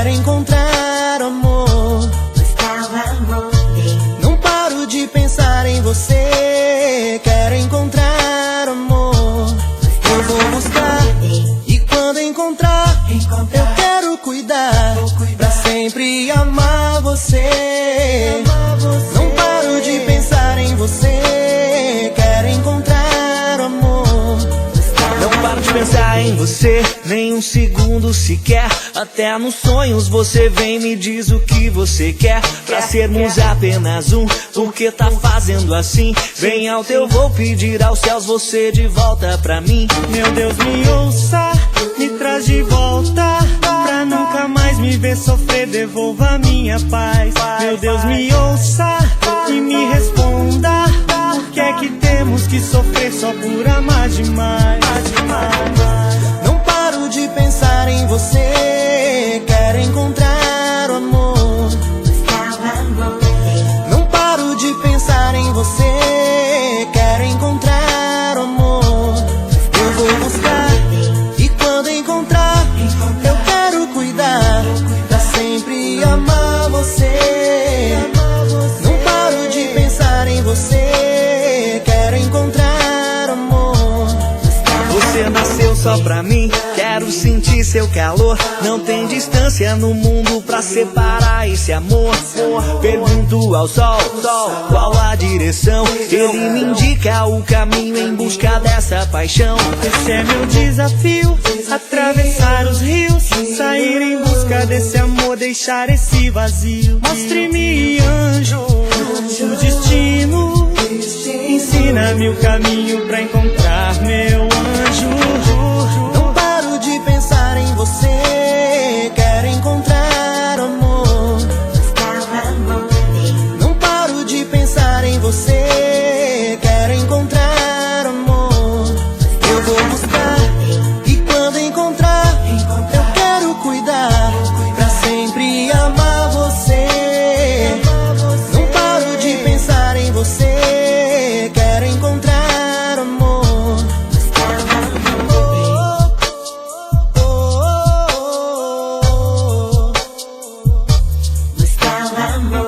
quero encontrar amor. Não paro de pensar em você, quero encontrar amor. Eu vou buscar e quando encontrar, eu quero cuidar, pra sempre amar você. Não paro de pensar em você, quero encontrar amor. Não paro de pensar em você, nem um segundo sequer. Até nos sonhos você vem e me diz o que você quer. Pra sermos apenas um, por que tá fazendo assim? Bem alto eu vou pedir aos céus você de volta pra mim. Meu Deus, me ouça, me traz de volta, pra nunca mais me ver sofrer, devolva minha paz. Meu Deus, me ouça e me responda, por que é que temos que sofrer só por amar demais? Não paro de pensar em você, quero encontrar o amor. Não paro de pensar em você, quero encontrar o amor. Eu vou buscar e quando encontrar, eu quero cuidar, pra sempre amar você. Não paro de pensar em você, quero encontrar amor. Você nasceu só pra mim, quero sentir seu calor. Não tem distância no mundo pra separar esse amor. Pergunto ao sol, qual a direção? Ele me indica o caminho em busca dessa paixão. Esse é meu desafio, atravessar os rios, sair em busca desse amor, deixar esse vazio. Mostre-me, anjo, o destino, ensina-me o caminho pra encontrar meu anjo. Não paro de pensar em você, quero encontrar amor. Não paro de pensar em você, quero encontrar amor. Eu vou buscar e quando encontrar, eu quero cuidar, pra sempre amar você. Não paro de pensar em você, quero encontrar amor. Buscava amor.